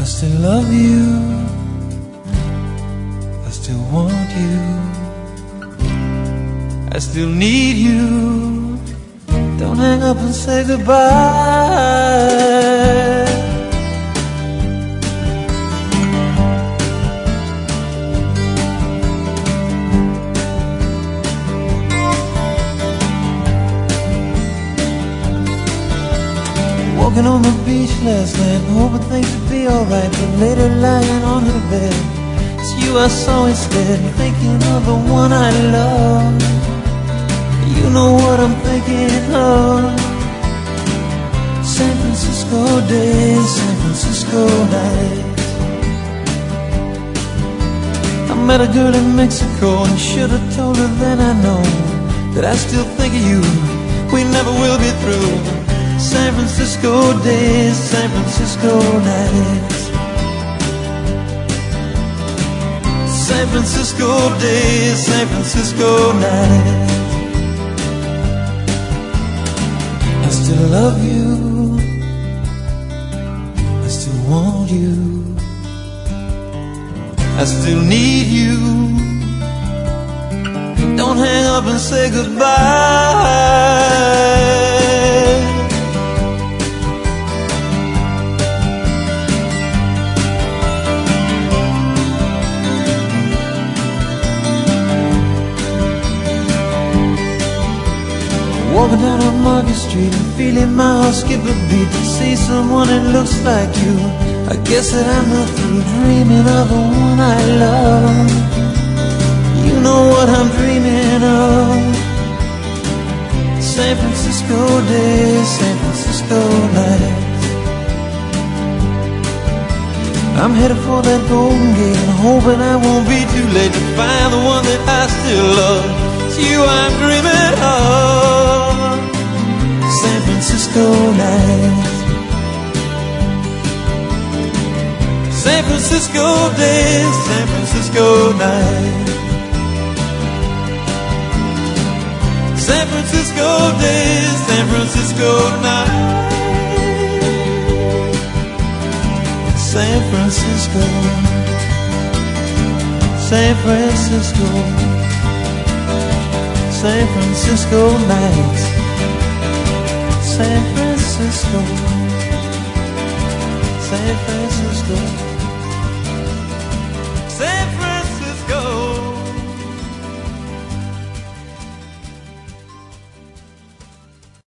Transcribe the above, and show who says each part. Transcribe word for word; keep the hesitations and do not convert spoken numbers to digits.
Speaker 1: still love you, I still want you, I still need you. Don't hang up and say goodbye. Walking on the beach last night, hoping things would be alright, but later lying on her bed, it's you I saw instead, thinking of the one I love. You know what I'm thinking of. San Francisco days, San Francisco nights. I met a girl in Mexico and should have told her then I know that I still think of you, we never will be through. San Francisco days, San Francisco nights. San Francisco days, San Francisco nights. I still love you, I still want you, I still need you. Don't hang up and say goodbye. Walking down on Market Street and feeling my heart skip a beat to see someone that looks like you. I guess that I'm not through dreaming of the one I love. You know what I'm dreaming of. San Francisco days, San Francisco nights. I'm headed for that Golden Gate and hoping I won't be too late to find the one that I still love. It's you I'm dreaming of. San Francisco nights. San Francisco days, San Francisco nights. San Francisco days, San Francisco nights. San Francisco, San Francisco, San Francisco nights. San Francisco, San Francisco, San Francisco.